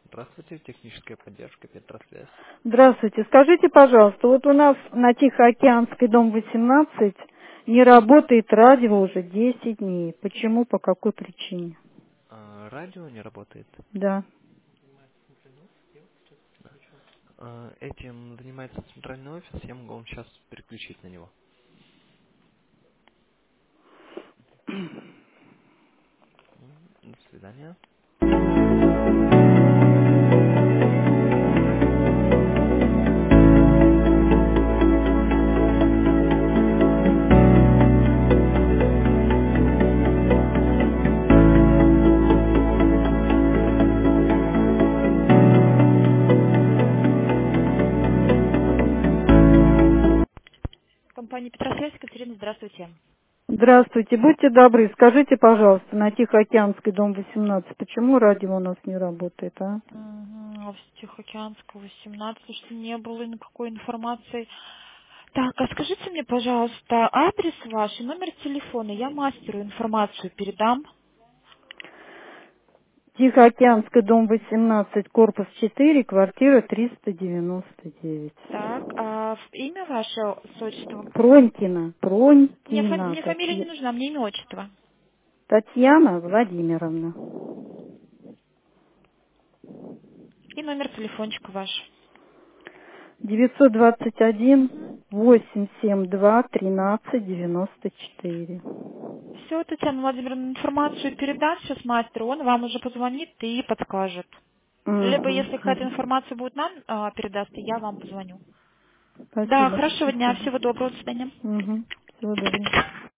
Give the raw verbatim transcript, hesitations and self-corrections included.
Здравствуйте, техническая поддержка, Петросвязь. Здравствуйте. Скажите, пожалуйста, вот у нас на Тихоокеанской, дом восемнадцать, не работает радио уже десять дней. Почему, по какой причине? А, радио не работает. Да. А, этим занимается центральный офис, я могу вам сейчас переключить на него. М, До свидания. Компания Петросвязь, Екатерина, здравствуйте. Здравствуйте. Будьте добры, скажите, пожалуйста, на Тихоокеанской, дом восемнадцать, почему радио у нас не работает, а? Мгм, а в Тихоокеанского восемнадцать, что не было никакой информации. Так, а скажите мне, пожалуйста, адрес ваш и номер телефона. Я мастеру информацию передам. Тихоокеанский, дом восемнадцать, корпус четыре, квартира триста девяносто девять. Так, а в- имя ваше с отчеством? Пронькина, Мне, фа- Пронькина, мне фамилия не Татья- нужна, мне имя отчество. Татьяна Владимировна. И номер телефончика ваш. девятьсот двадцать один Угу. восемь семь два тринадцать девяносто четыре. Все, Татьяна Владимировна, информацию передам сейчас мастеру, он вам уже позвонит и подскажет. Либо, Угу, если какая-то угу. информация будет нам а, передаст, и я вам позвоню. Да, Спасибо. хорошего дня, Спасибо. всего доброго, до свидания. Угу. Всего доброго.